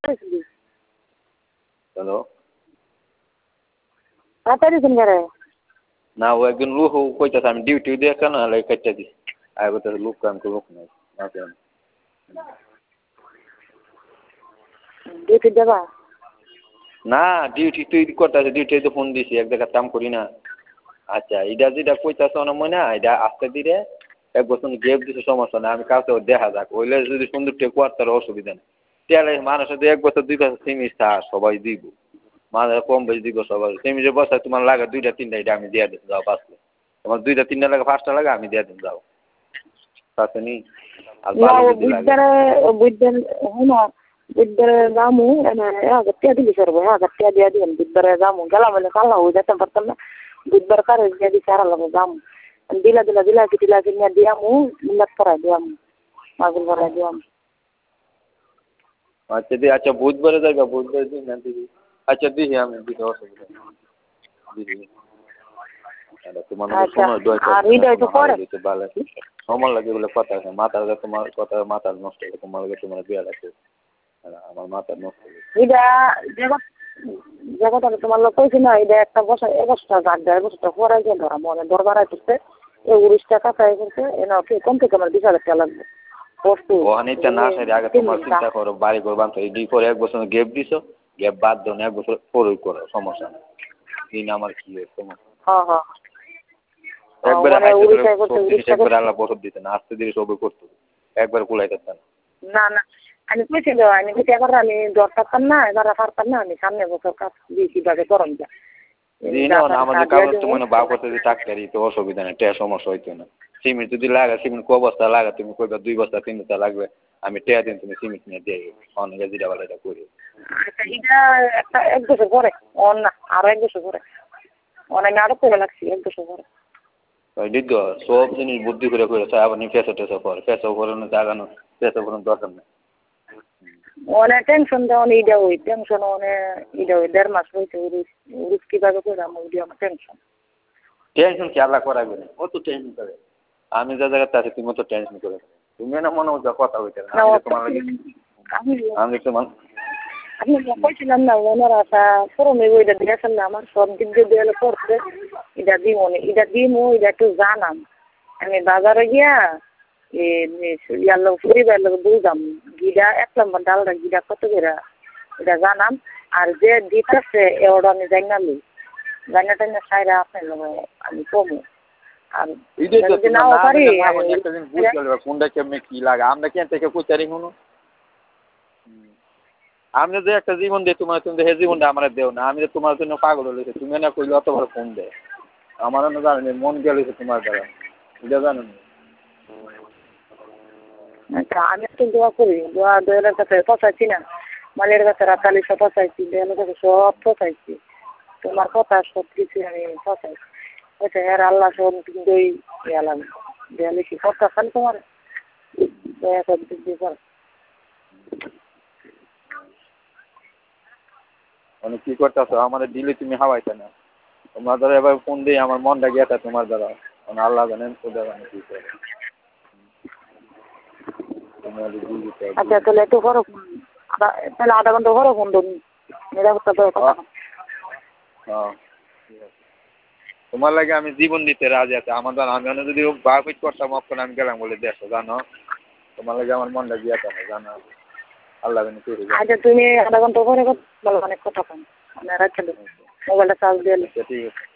hello, তাড়াতাড়ি দিন করে না ও একজন লোক কইতাছে আমি ডিউটি দিয়ে কেন কেটে দিই আয় বলতেছে লোক কাম লোক নাই না কেন ডিউটি দেবা না ডিউটি তুই করতেছে ডিউটি তো ফোন দিছি এক জায়গায় কাম করি না আচ্ছা এটা যেটা কইতাছে অনেক মনে না এটা আস্তে ধীরে এক বছর গেপ দিছে সমস্যা না আমি কাউকে দেখা যাক ওইলে যদি সুন্দর টেক তার অসুবিধা নেই তাহলে মানুষ এক বছর 2 বছর সিমিস সবাই দিব মানুষ কম বেশি দিব সবাই সিমিসের বস্তা তোমার লাগে 2টা 3টা এটা আমি দিয়ে দিতে যাও বাঁচলে তোমার 2টা 3টা লাগে 5টা লাগে আমি দিয়ে দিতে যাও তাতে নি আর ভালো যদি লাগে বুধবারে যামু গতিয়া দিলি সরব গতিয়া দিয়া দিন বুধবারে যামু গেলাম মানে কাল হয়ে যেতে পারতাম না বুধবার কারে দিয়া দি সারা লাগে যামু দিলা নিয়ে দিয়ামু মিলাত করাই দিয়ামু মাগুল করাই দিয়ামু আচ্ছা দি আচ্ছা বুধবারে যাইবা বুধবারে দিন না দিদি আচ্ছা দিহি আমি দিতে অসুবিধা দিদি তোমার সময় সময় লাগে বলে কথা আছে মাথা তোমার কথা মাথা নষ্ট হবে তোমার তোমার বিয়া লাগবে আমার মাথা নষ্ট হবে জায়গাটা তোমার লোক কইছি না এটা একটা বছর 1 গাছ দেয় বছরটা পরাই গিয়ে ধরা মনে দরবার আইতেছে এই 19 টাকা চাই করছে এনা কম থেকে আমার 20,000 টাকা লাগবে ওখানেটা না সাইড আগে তোমার চিন্তা করো বাড়ি করবান তো এই পরে 1 বছর গ্যাপ দিছো গ্যাপ বাদ দাও 1 বছর পরেই করো সমস্যা নেই দিন আমার কি সমস্যা হ্যাঁ একবারে একবারে আল্লাহ বছর দিতে না আস্তে ধীরে সবই করতে একবার কুলাইতে না আমি কইছিল আমি যদি এবার আমি জ্বর থাকতাম না এবার পারতাম না আমি সামনে বছর কাজ দিয়েছি ভাবে গরম যা আমাদের কাগজ তো মনে বা করতে যে টাকারি তো অসুবিধা নেই টেয়া সমস্যা হইতো না সিমেন্ট যদি লাগে সিমেন্ট ক বস্তা লাগে তুমি কইবা 2 বস্তা 3 বস্তা লাগবে আমি টেয়া দিন তুমি সিমেন্ট নিয়ে দিয়ে অনেক যেটা বলে এটা করি আচ্ছা এটা একটা 1 বছর পরে না আরো 1 বছর পরে অনেক আরো করে লাগছি 1 বছর পরে দিদি সব জিনিস বুদ্ধি করে করেছে আপনি ফেসে টেসে করে ফেসে করানো জাগানো ফেসে করানো দরকার নেই অনেক টেনশন দেওয়ান ইডা ওই টেনশন অনেক ইডা ওই 1.5 মাস হয়েছে উরুস কিভাবে করে আমার ইডা আমার টেনশন কি আল্লাহ করাবে না অত টেনশন করে আমি যা জায়গাতে আছি তুমি তো টেনশন করে তুমি না মনে হচ্ছে কথা হইতে না তোমার লাগে আমি তোমার আমি কইছিলাম না ওনার আশা ফোরমে ওইটা দিয়েছেন না আমার সব দিক দিয়ে দেওয়ালে করছে এটা দিমো এটা একটু জানাম আমি বাজারে গিয়া ইয়ার লোক পরিবার লোক বুঝাম গিডা 1 নম্বর ডালটা গিডা কত করে এটা জানাম আর যে দিতেছে এওটা আমি জানালি জানাটা সাইরা আপনার লোক আমি কমু আর যদি নাও পারি কোনটা কেমনি কি লাগে আমরা কেন থেকে কুচারি শুনো আমি যে একটা জীবন দিয়ে তোমার তুমি হে জীবনটা আমার দেও না আমি তোমার জন্য পাগল হয়েছে তুমি না কইলে অত বড় ফোন দেয় আমার না জানি মন গেলেছে তোমার দ্বারা এটা জানো না আচ্ছা আমি একটু দোয়া করি দোয়ালের কাছে পচাইছি না মালের কাছে রাতালি সব পচাইছি দোয়ালের কাছে সব পচাইছি তোমার কথা সব কিছু আমি পচাইছি আচ্ছা হ্যাঁ আল্লাহ সব দই গেলাম দেয়ালে কি কথা খালি তোমার দয়া সব দিক দিয়ে কর মানে কি করতেছো আমাদের দিলে তুমি হাওয়াইতে না তোমার দ্বারা এবার ফোন দিয়ে আমার মনটা গেছে তোমার দ্বারা মানে আল্লাহ জানেন খোদা জানে কি করে আচ্ছা তাহলে একটু করো তাহলে আধা ঘন্টা করো ফোন দেবো নিরাপত্তা তো কথা হ্যাঁ তোমার লাগে আমি জীবন দিতে রাজি আছে আমার জানো আমি যদি বাপিট করতাম অক্ষণ আমি গেলাম বলে দেখো জানো তোমার লাগে আমার মনটা গিয়েছে না জানো আল্লাহ জানে কি আচ্ছা তুমি আধা ঘন্টা পরে বলো অনেক কথা কম আমি রাখতে দেবো মোবাইলটা চার্জ দিয়ে ঠিক আছে